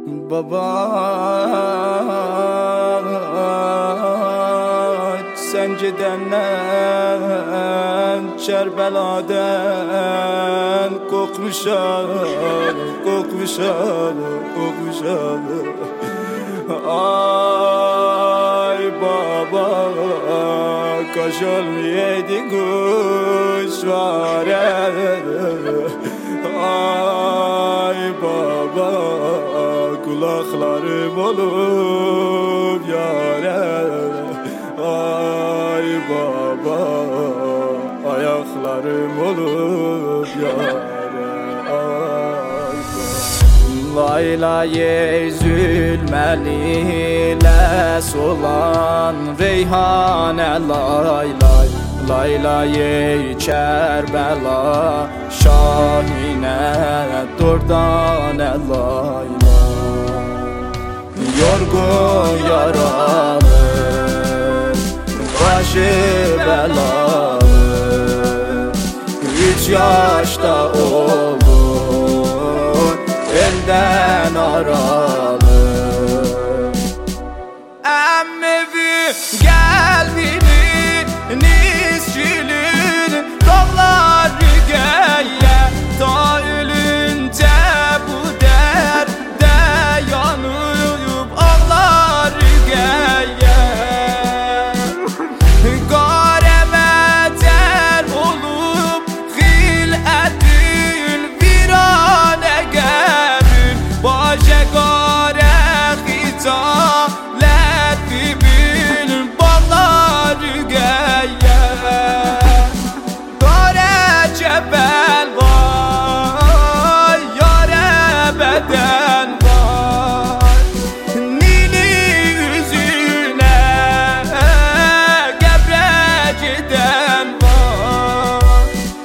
Baba Səncədəndən, Kərbəladən Qorxmuşam Ay baba Kaş olmayaydı kuşvare Ay baba Kulaklarım olup yare Ay baba Ayaklarım olup yare Ay baba Laylaye zülmeliyle solan Reyhane laylay Laylaye Kerbela Şahine Durdane laylay Yorgun yaralı Başı belalı 3 yaşta olur Elden aralı Emmevi gel Nizcilin dağlar geye Ta ölünce bu derde yanıp ağlar geye Garemeter olup hil'etin virane gebin Baje gare hitalet bibin bağlar geye Cebel var, yâre beden var Nili yüzüne gebreciden var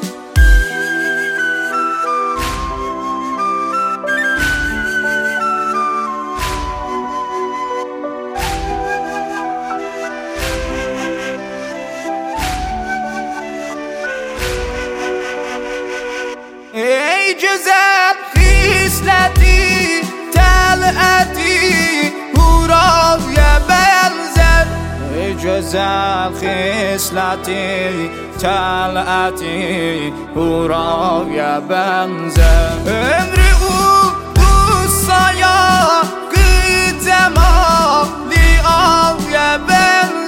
Ey güzel hisleti, teleti, huraya benzer Ey güzel hisleti, teleti, huraya benzer Ömrü uzsaya, kıdemali avya benzer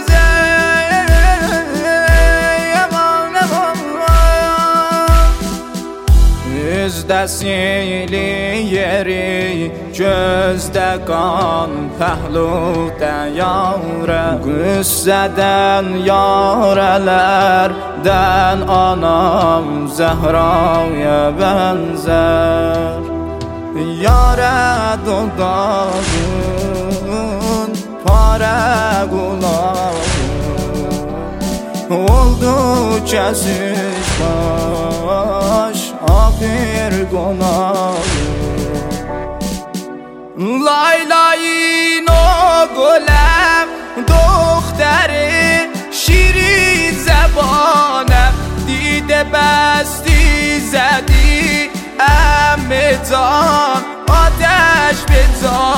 Yüzdə sili yeri, gözdə qan, pəhludə yarə Qüssədən yarələrdən anam Zəhraya bənzər Yarə dodağın, parə qulağın Oldu kəsiş baş Ahir qonağım Laylayın o güləm Doktori şiri zəbanəm Didə bəsti zədi Əmmi can Ateş bir can